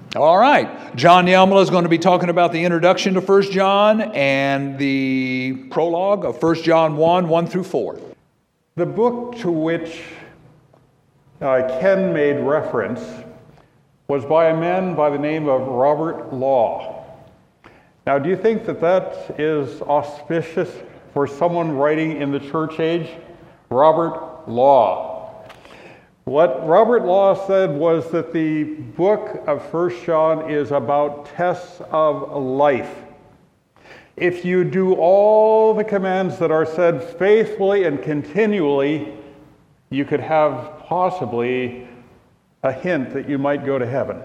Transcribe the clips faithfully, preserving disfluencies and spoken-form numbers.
All right. John Yelmala is going to be talking about the introduction to First John and the prologue of First John one, one through four. The book to which uh, Ken made reference was by a man by the name of Robert Law. Now, do you think that that is auspicious for someone writing in the church age? Robert Law. What Robert Law said was that the book of First John is about tests of life. If you do all the commands that are said faithfully and continually, you could have possibly a hint that you might go to heaven.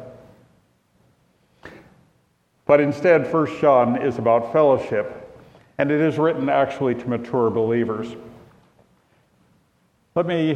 But instead, First John is about fellowship, and it is written actually to mature believers. Let me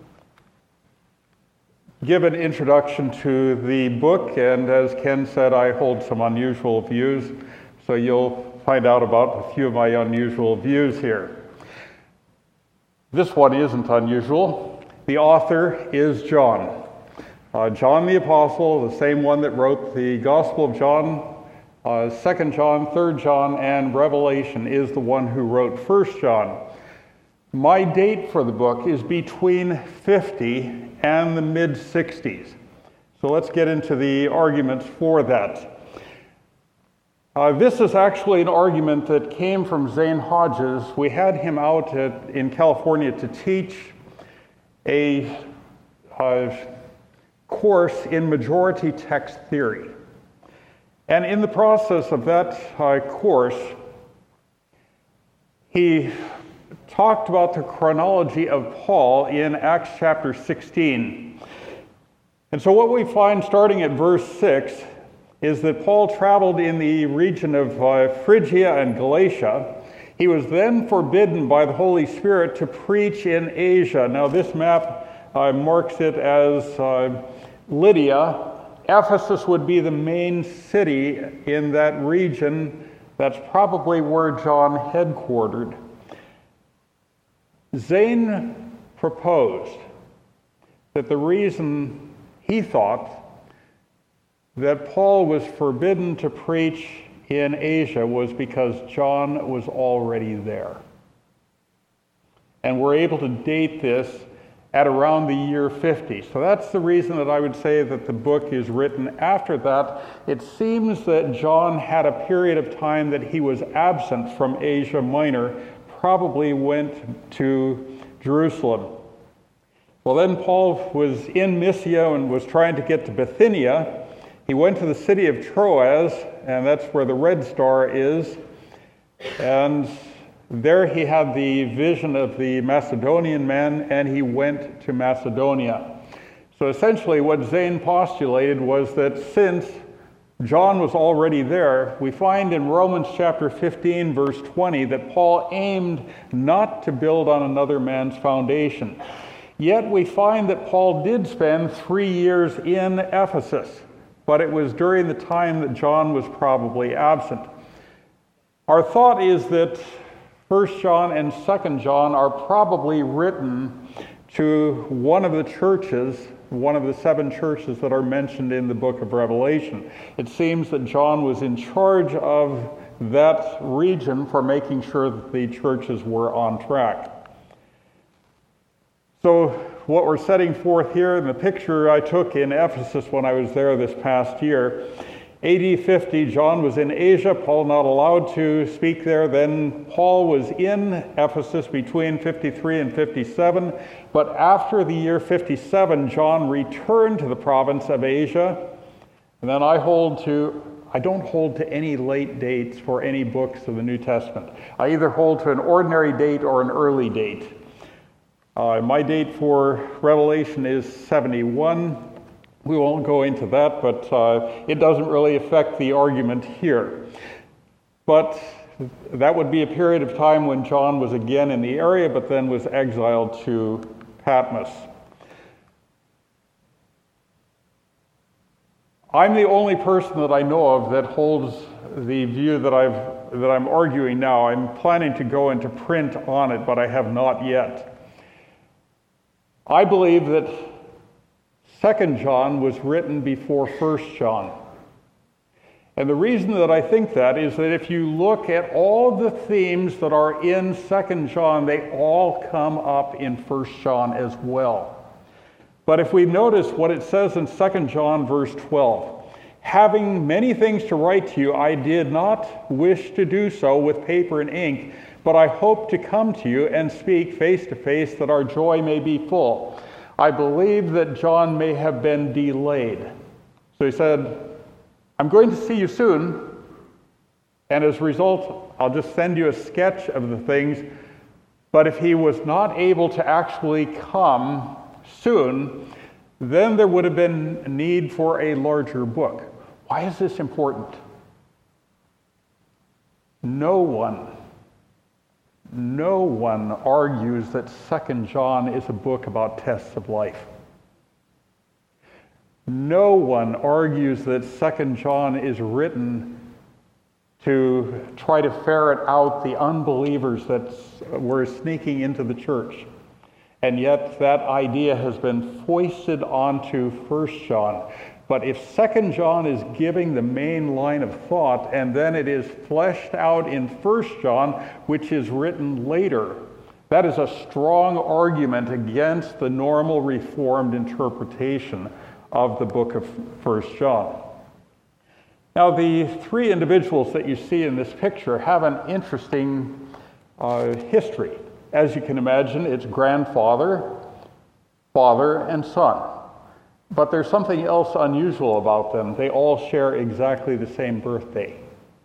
give an introduction to the book, and as Ken said, I hold some unusual views, so you'll find out about a few of my unusual views here. This one isn't unusual. The author is John. Uh, John the Apostle, the same one that wrote the Gospel of John, uh, Second John, Third John, and Revelation, is the one who wrote First John. My date for the book is between fifty and the mid sixties. So let's get into the arguments for that. Uh, this is actually an argument that came from Zane Hodges. We had him out at, in California to teach a uh, course in majority text theory. And in the process of that uh, course, he talked about the chronology of Paul in Acts chapter sixteen. And so what we find starting at verse six is that Paul traveled in the region of uh, Phrygia and Galatia. He was then forbidden by the Holy Spirit to preach in Asia. Now this map uh, marks it as uh, Lydia. Ephesus would be the main city in that region. That's probably where John headquartered. Zane proposed that the reason he thought that Paul was forbidden to preach in Asia was because John was already there. And we're able to date this at around the year fifty. So that's the reason that I would say that the book is written after that. It seems that John had a period of time that he was absent from Asia Minor, probably went to Jerusalem. Well, then Paul was in Mysia and was trying to get to Bithynia. He went to the city of Troas, and that's where the red star is. And there he had the vision of the Macedonian man, and he went to Macedonia. So essentially what Zane postulated was that since John was already there, we find in Romans chapter fifteen, verse twenty, that Paul aimed not to build on another man's foundation. Yet we find that Paul did spend three years in Ephesus, but it was during the time that John was probably absent. Our thought is that First John and Second John are probably written to one of the churches, one of the seven churches that are mentioned in the book of Revelation. It seems that John was in charge of that region for making sure that the churches were on track. So what we're setting forth here in the picture I took in Ephesus when I was there this past year, A D fifty, John was in Asia, Paul not allowed to speak there. Then Paul was in Ephesus between fifty-three and fifty-seven. But after the year fifty-seven, John returned to the province of Asia. And then I hold to, I don't hold to any late dates for any books of the New Testament. I either hold to an ordinary date or an early date. Uh, my date for Revelation is seventy-one. We won't go into that, but uh, it doesn't really affect the argument here. But that would be a period of time when John was again in the area, but then was exiled to Patmos. I'm the only person that I know of that holds the view that I've that I'm arguing now. I'm planning to go into print on it, but I have not yet. I believe that Second John was written before First John. And the reason that I think that is that if you look at all the themes that are in Second John, they all come up in First John as well. But if we notice what it says in Second John verse twelve, having many things to write to you, I did not wish to do so with paper and ink, but I hope to come to you and speak face to face that our joy may be full. I believe that John may have been delayed. So he said, I'm going to see you soon, and as a result, I'll just send you a sketch of the things. But if he was not able to actually come soon, then there would have been a need for a larger book. Why is this important? No one, no one argues that Second John is a book about tests of life. No one argues that Second John is written to try to ferret out the unbelievers that were sneaking into the church. And yet that idea has been foisted onto First John. But if Second John is giving the main line of thought, and then it is fleshed out in First John, which is written later, that is a strong argument against the normal Reformed interpretation of the book of First John. Now, the three individuals that you see in this picture have an interesting uh, history. As you can imagine, it's grandfather, father, and son. But there's something else unusual about them. They all share exactly the same birthday,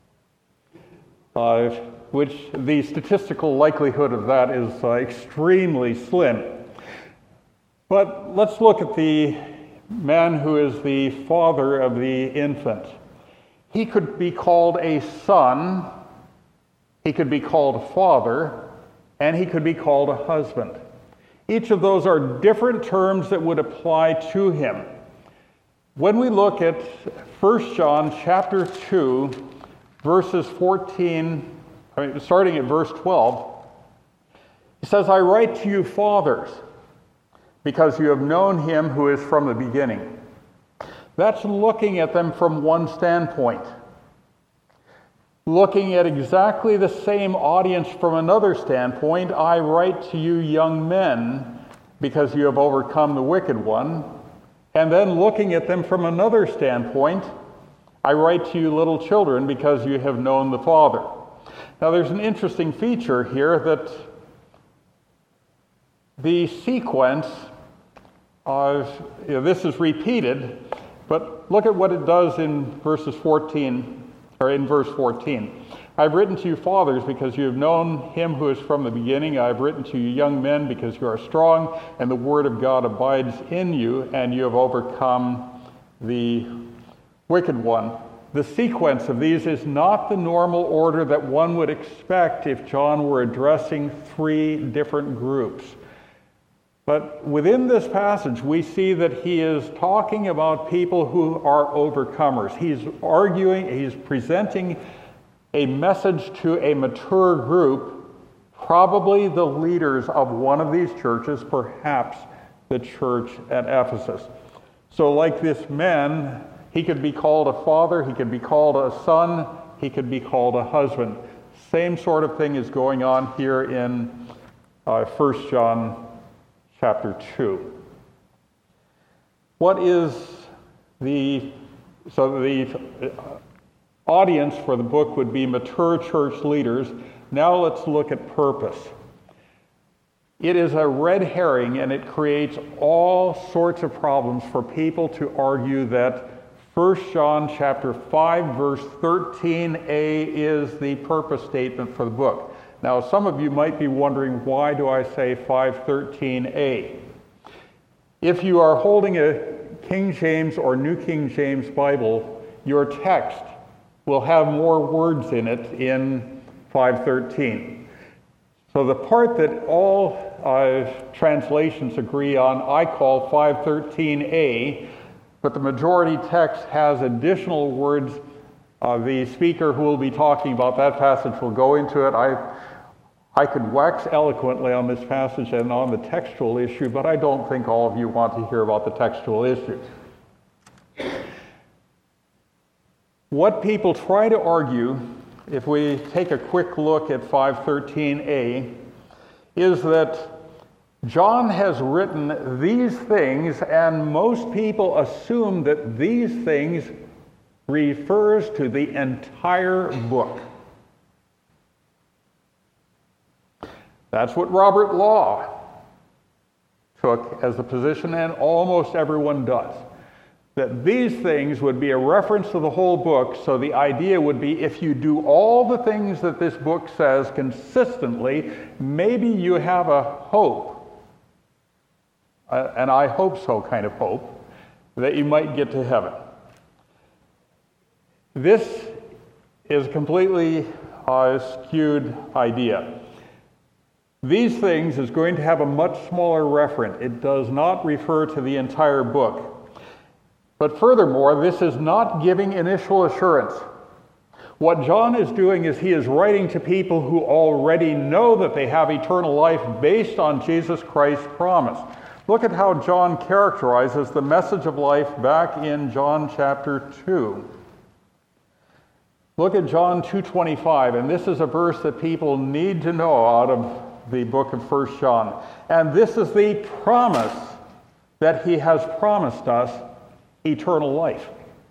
uh, which the statistical likelihood of that is uh, extremely slim. But let's look at the man who is the father of the infant. He could be called a son, he could be called a father, and he could be called a husband. Each of those are different terms that would apply to him. When we look at First John chapter two, verses fourteen, I mean, starting at verse twelve, he says, I write to you, fathers, because you have known him who is from the beginning. That's looking at them from one standpoint. Looking at exactly the same audience from another standpoint, I write to you, young men, because you have overcome the wicked one. And then looking at them from another standpoint, I write to you, little children, because you have known the Father. Now there's an interesting feature here that the sequence of, you know, this is repeated, but look at what it does in verses fourteen, or in verse fourteen. I've written to you, fathers, because you have known him who is from the beginning. I've written to you, young men, because you are strong, and the word of God abides in you, and you have overcome the wicked one. The sequence of these is not the normal order that one would expect if John were addressing three different groups. But within this passage, we see that he is talking about people who are overcomers. He's arguing, he's presenting a message to a mature group, probably the leaders of one of these churches, perhaps the church at Ephesus. So like this man, he could be called a father, he could be called a son, he could be called a husband. Same sort of thing is going on here in uh, First John chapter two. What is the, so the audience for the book would be mature church leaders. Now let's look at purpose. It is a red herring, and it creates all sorts of problems for people to argue that First John chapter five, verse thirteen a is the purpose statement for the book. Now, some of you might be wondering, why do I say five thirteen a? If you are holding a King James or New King James Bible, your text will have more words in it in five thirteen. So the part that all uh, translations agree on, I call five thirteen a, but the majority text has additional words. Uh, the speaker who will be talking about that passage will go into it. I, I could wax eloquently on this passage and on the textual issue, but I don't think all of you want to hear about the textual issue. What people try to argue, if we take a quick look at five thirteen a, is that John has written these things, and most people assume that these things refers to the entire book. That's what Robert Law took as a position, and almost everyone does. That these things would be a reference to the whole book, so the idea would be if you do all the things that this book says consistently, maybe you have a hope, uh, and I hope so kind of hope, that you might get to heaven. This is a completely uh, skewed idea. These things is going to have a much smaller referent. It does not refer to the entire book. But furthermore, this is not giving initial assurance. What John is doing is he is writing to people who already know that they have eternal life based on Jesus Christ's promise. Look at how John characterizes the message of life back in John chapter two. Look at John two twenty-five, and this is a verse that people need to know out of the book of First John. And this is the promise that he has promised us, eternal life.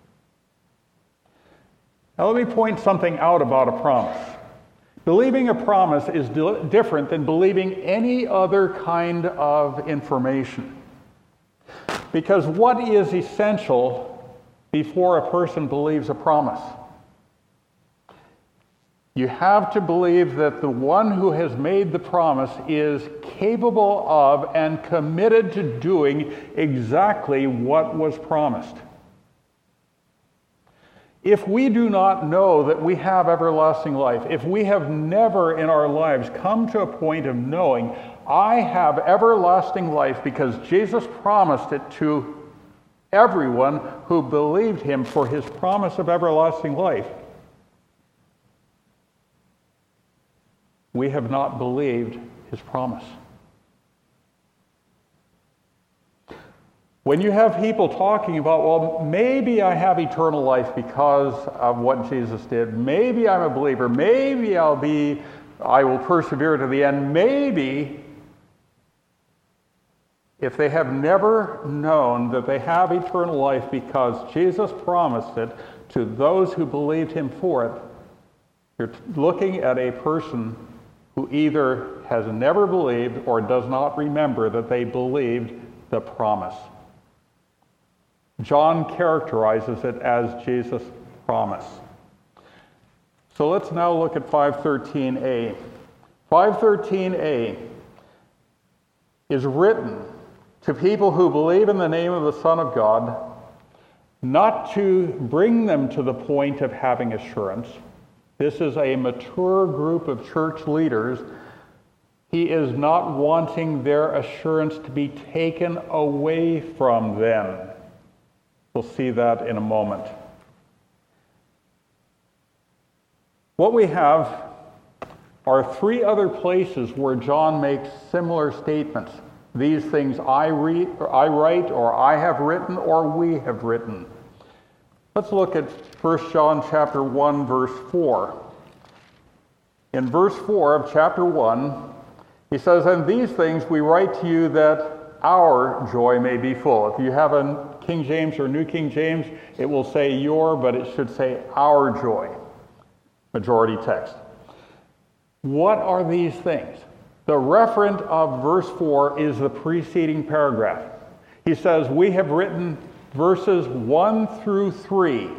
Now let me point something out about a promise. Believing a promise is di- different than believing any other kind of information. Because what is essential before a person believes a promise? You have to believe that the one who has made the promise is capable of and committed to doing exactly what was promised. If we do not know that we have everlasting life, if we have never in our lives come to a point of knowing, I have everlasting life because Jesus promised it to everyone who believed him for his promise of everlasting life, we have not believed his promise. When you have people talking about, well, maybe I have eternal life because of what Jesus did, maybe I'm a believer, maybe I'll be, I will persevere to the end, maybe, if they have never known that they have eternal life because Jesus promised it to those who believed him for it, you're looking at a person who either has never believed or does not remember that they believed the promise. John characterizes it as Jesus' promise. So let's now look at five thirteen a. five thirteen a is written to people who believe in the name of the Son of God, not to bring them to the point of having assurance. This is a mature group of church leaders. He is not wanting their assurance to be taken away from them. We'll see that in a moment. What we have are three other places where John makes similar statements. These things I read, or I write, or I have written, or we have written. Let's look at First John chapter one, verse four. In verse four of chapter one, he says, "And these things we write to you that our joy may be full." If you have a King James or New King James, it will say your, but it should say our joy. Majority text. What are these things? The referent of verse four is the preceding paragraph. He says, we have written verses one through three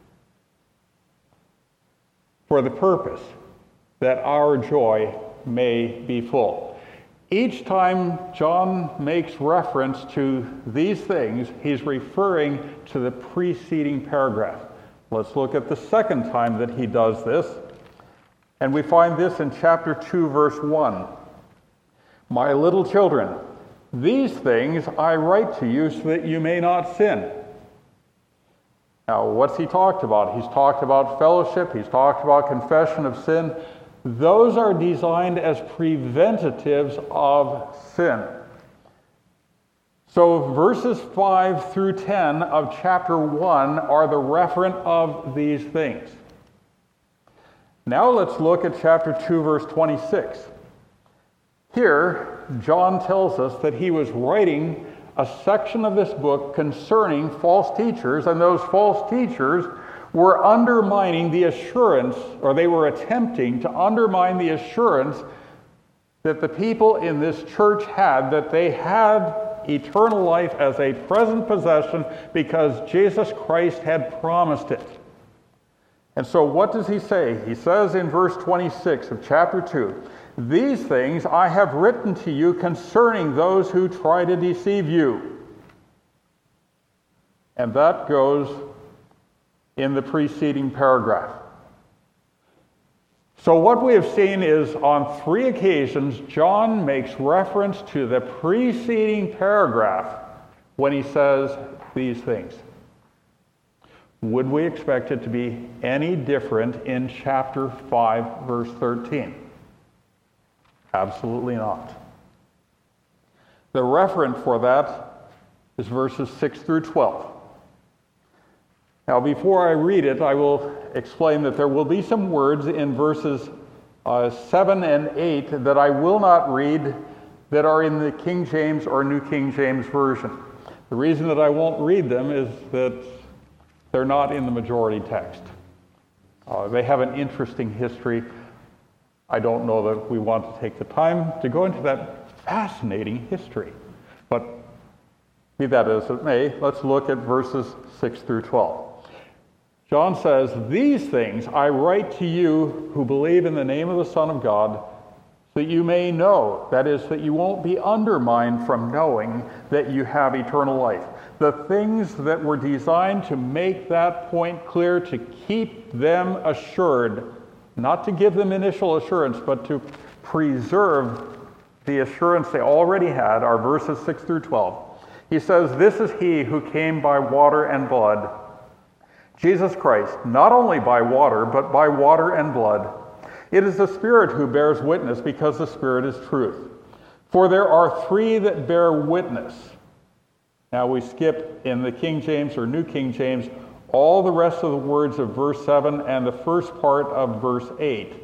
for the purpose that our joy may be full. Each time John makes reference to these things, he's referring to the preceding paragraph. Let's look at the second time that he does this. And we find this in chapter two, verse one. "My little children, these things I write to you so that you may not sin." Now, what's he talked about? He's talked about fellowship. He's talked about confession of sin. Those are designed as preventatives of sin. So verses five through ten of chapter one are the referent of these things. Now let's look at chapter two, verse twenty-six. Here, John tells us that he was writing a section of this book concerning false teachers, and those false teachers were undermining the assurance, or they were attempting to undermine the assurance that the people in this church had, that they had eternal life as a present possession because Jesus Christ had promised it. And so what does he say? He says in verse twenty-six of chapter two, "These things I have written to you concerning those who try to deceive you." And that goes in the preceding paragraph. So what we have seen is on three occasions, John makes reference to the preceding paragraph when he says these things. Would we expect it to be any different in chapter five, verse thirteen? Absolutely not. The referent for that is verses six through twelve. Now, before I read it, I will explain that there will be some words in verses uh, seven and eight that I will not read that are in the King James or New King James Version. The reason that I won't read them is that they're not in the majority text. Uh, they have an interesting history. I don't know that we want to take the time to go into that fascinating history. But be that as it may, let's look at verses six through twelve. John says, "These things I write to you who believe in the name of the Son of God, so that you may know," that is, that you won't be undermined from knowing that you have eternal life. The things that were designed to make that point clear, to keep them assured, not to give them initial assurance, but to preserve the assurance they already had, are verses six through twelve. He says, "This is he who came by water and blood, Jesus Christ, not only by water, but by water and blood. It is the Spirit who bears witness, because the Spirit is truth. For there are three that bear witness." Now we skip in the King James or New King James all the rest of the words of verse seven and the first part of verse eight.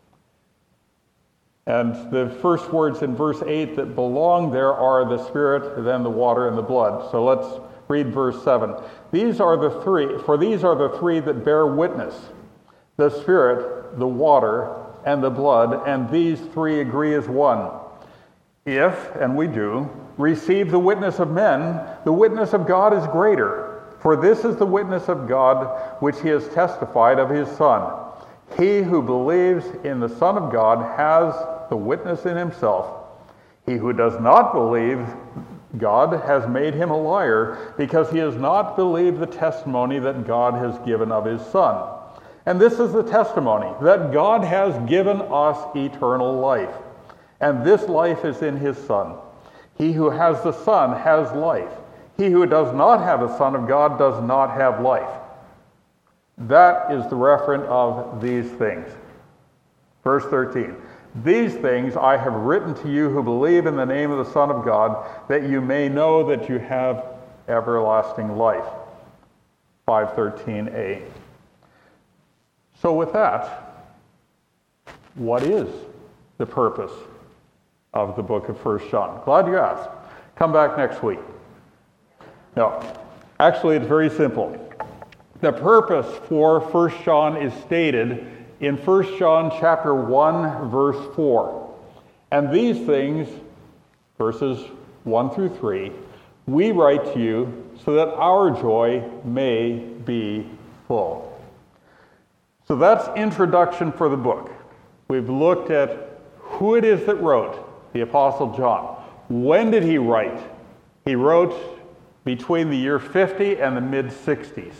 And the first words in verse eight that belong there are the Spirit, then the water, and the blood. So let's read verse seven. These are the three, for these are the three that bear witness, the Spirit, the water, and the blood, and these three agree as one. If, and we do, receive the witness of men, the witness of God is greater. For this is the witness of God which he has testified of his Son. He who believes in the Son of God has the witness in himself. He who does not believe God has made him a liar, because he has not believed the testimony that God has given of his Son. And this is the testimony, that God has given us eternal life, and this life is in his Son. He who has the Son has life. He who does not have the Son of God does not have life. That is the referent of these things. Verse thirteen. "These things I have written to you who believe in the name of the Son of God, that you may know that you have everlasting life." five thirteen a. So with that, what is the purpose of the book of First John? Glad you asked. Come back next week. No, actually it's very simple. The purpose for First John is stated in First John chapter one, verse four. "And these things," verses one through three, "we write to you so that our joy may be full." So that's introduction for the book. We've looked at who it is that wrote, the Apostle John. When did he write? He wrote between the year fifty and the mid-sixties.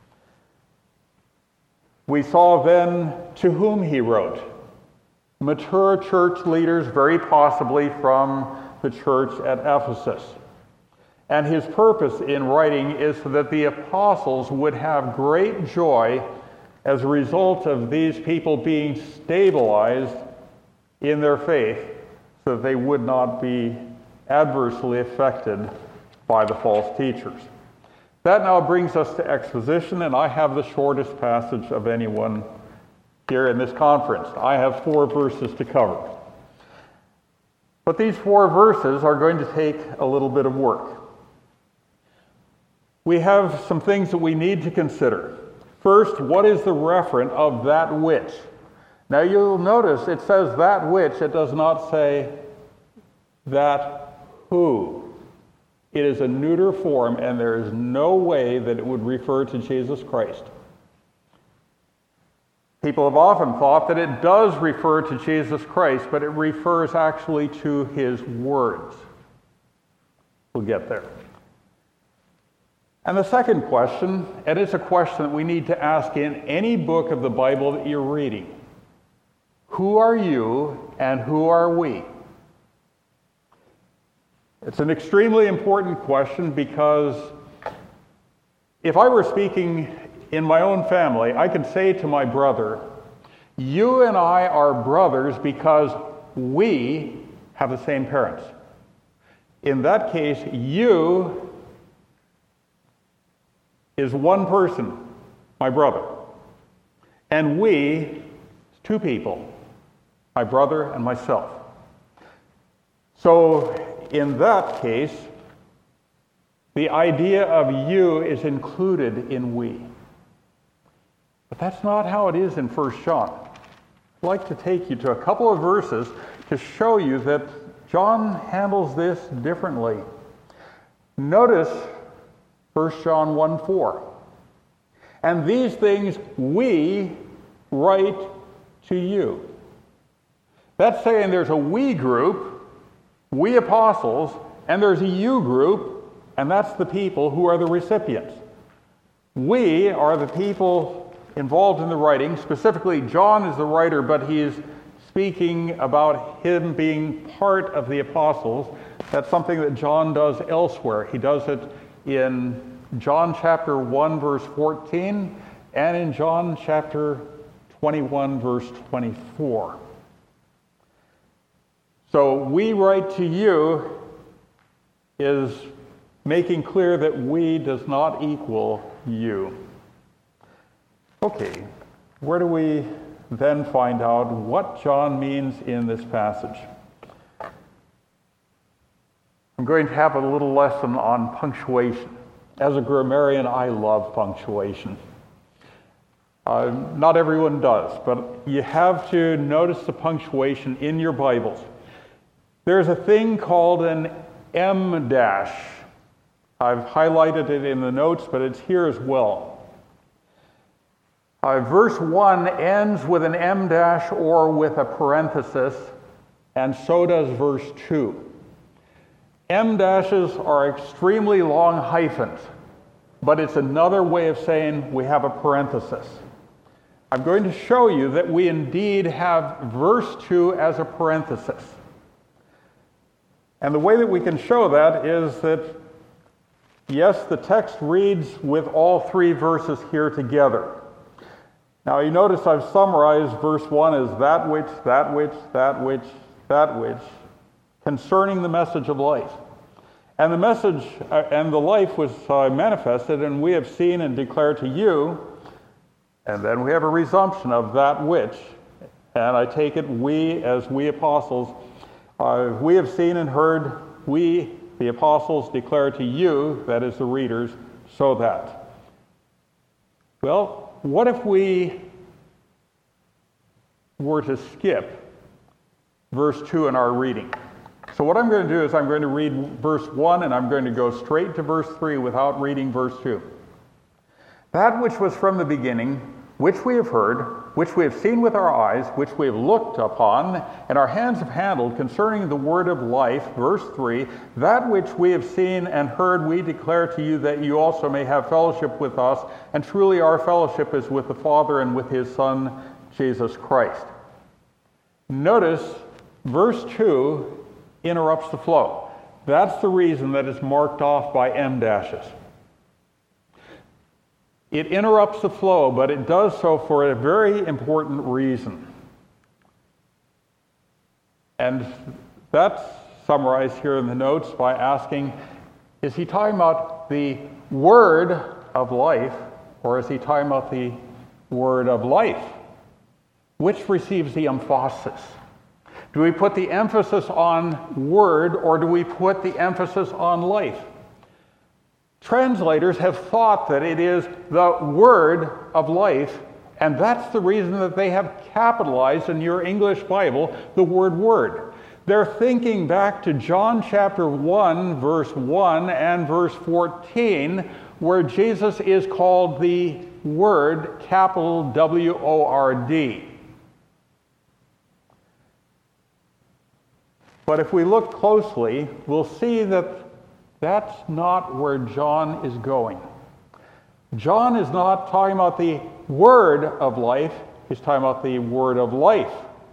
We saw then to whom he wrote. Mature church leaders, very possibly from the church at Ephesus. And his purpose in writing is so that the apostles would have great joy as a result of these people being stabilized in their faith, so that they would not be adversely affected by the false teachers. That now brings us to exposition, and I have the shortest passage of anyone here in this conference. I have four verses to cover. But these four verses are going to take a little bit of work. We have some things that we need to consider. First, what is the referent of that which? Now you'll notice it says that which, it does not say that who. It is a neuter form, and there is no way that it would refer to Jesus Christ. People have often thought that it does refer to Jesus Christ, but it refers actually to his words. We'll get there. And the second question, and it's a question that we need to ask in any book of the Bible that you're reading. Who are you and who are we? It's an extremely important question because if I were speaking in my own family, I could say to my brother, you and I are brothers because we have the same parents. In that case, you is one person, my brother. And we, two people, my brother and myself. So in that case, the idea of you is included in we. But that's not how it is in First John. I'd like to take you to a couple of verses to show you that John handles this differently. Notice First John one four. And these things we write to you. That's saying there's a we group, we apostles, and there's a you group, and that's the people who are the recipients. We are the people involved in the writing. Specifically, John is the writer, but he is speaking about him being part of the apostles. That's something that John does elsewhere. He does it in John chapter one, verse fourteen, and in John chapter twenty-one, verse twenty-four. So, we write to you is making clear that we does not equal you. Okay, where do we then find out what John means in this passage? I'm going to have a little lesson on punctuation. As a grammarian, I love punctuation. Uh, not everyone does, but you have to notice the punctuation in your Bibles. There's a thing called an em dash. I've highlighted it in the notes, but it's here as well. Uh, verse one ends with an em dash or with a parenthesis, and so does verse two. Em dashes are extremely long hyphens, but it's another way of saying we have a parenthesis. I'm going to show you that we indeed have verse two as a parenthesis. And the way that we can show that is that, yes, the text reads with all three verses here together. Now you notice I've summarized verse one as that which, that which, that which, that which, concerning the message of life. And the message uh, and the life was uh, manifested, and we have seen and declared to you, and then we have a resumption of that which, and I take it we as we apostles, uh, we have seen and heard, we, the apostles, declare to you, that is the readers, so that. Well, what if we were to skip verse two in our reading? So what I'm going to do is I'm going to read verse one and I'm going to go straight to verse three without reading verse two. That which was from the beginning, which we have heard, which we have seen with our eyes, which we have looked upon, and our hands have handled concerning the word of life, verse three, that which we have seen and heard we declare to you, that you also may have fellowship with us, and truly our fellowship is with the Father and with his Son, Jesus Christ. Notice verse two interrupts the flow. That's the reason that it's marked off by em dashes. It interrupts the flow, but it does so for a very important reason. And that's summarized here in the notes by asking, Is he talking about the word of life, or is he talking about the word of life? Which receives the emphasis? Do we put the emphasis on word, or do we put the emphasis on life? Translators have thought that it is the word of life, and that's the reason that they have capitalized in your English Bible the word word. They're thinking back to John chapter one, verse one and verse fourteen, where Jesus is called the Word, capital W O R D. But if we look closely, we'll see that that's not where John is going. John is not talking about the word of life, he's talking about the word of life.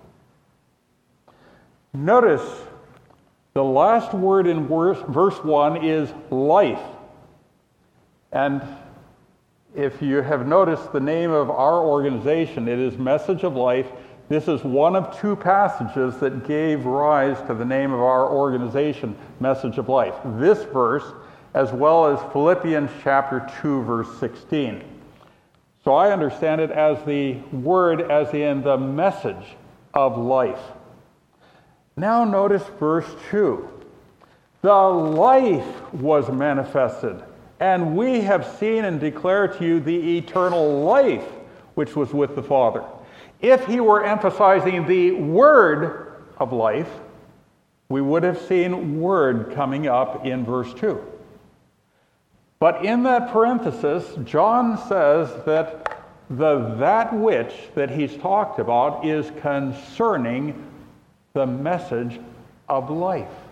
Notice the last word in verse, verse one is life. And if you have noticed the name of our organization, it is Message of Life. This is one of two passages that gave rise to the name of our organization, Message of Life. This verse, as well as Philippians chapter two, verse sixteen. So I understand it as the word, as in the message of life. Now notice verse two. The life was manifested, and we have seen and declared to you the eternal life which was with the Father. If he were emphasizing the word of life, we would have seen word coming up in verse two. But in that parenthesis, John says that the that which that he's talked about is concerning the message of life.